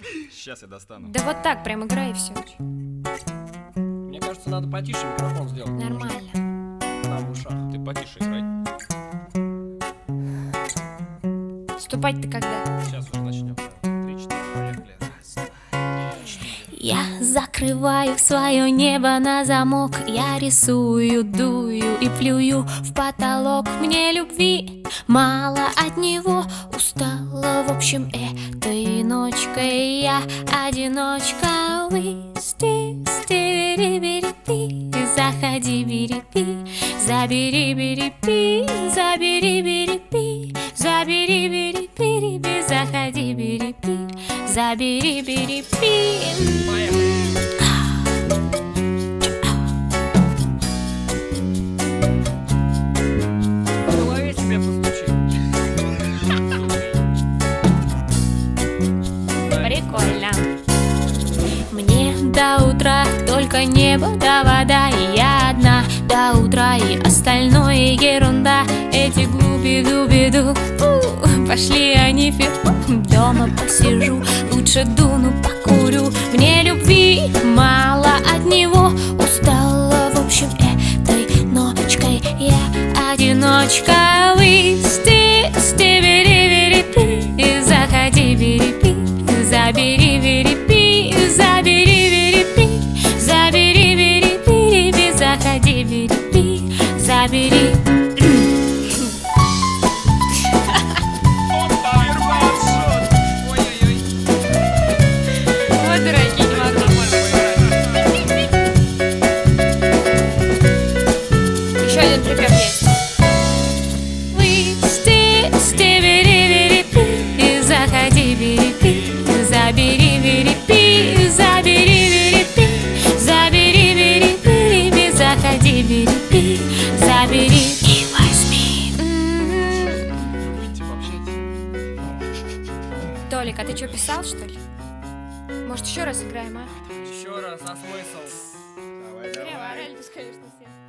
Сейчас я достану. Да вот так, прям играй и все. Мне кажется, надо потише микрофон сделать. Нормально. Там в ушах. Ты потише играй. Вступать-то когда? Сейчас уже начнем. 3-4, поехали. Раз, два, 4. Я закрываю свое небо на замок. Я рисую, дую и плюю в потолок. Мне любви мало от него. Устала, в общем, этой ночкой я одиночка. Заходи, берипи, забери, берипи, забери, берипи, забери, берипи, заходи, берипи, забери, берипи. В голове себе постучи. Прикольно. Мне до утра только небо да вода, и я одна до утра, и остальное ерунда. Эти глуби-дуби-ду, пошли они фиг. Дома посижу, лучше дуну покурю. Мне любви мало от него. Устала, в общем, этой ночкой я одиночка. Бери-бери-пи, заходи, бери-пи, забери, бери-пи, забери, бери-пи, забери, бери-пи, заходи, бери-пи, забери. Ой-ой-ой. Вот дураки, не могу. Еще один припев есть. Заходи, берипи, забери, берипи, забери, берипи, забери, берипи, заходи, берипи, забери и возьми. Выйдите, пообщайтесь. Толик, а ты что, писал, что ли? Может, еще раз играем, а? Еще раз, а смысл? Давай, Зря, Орель, конечно, все.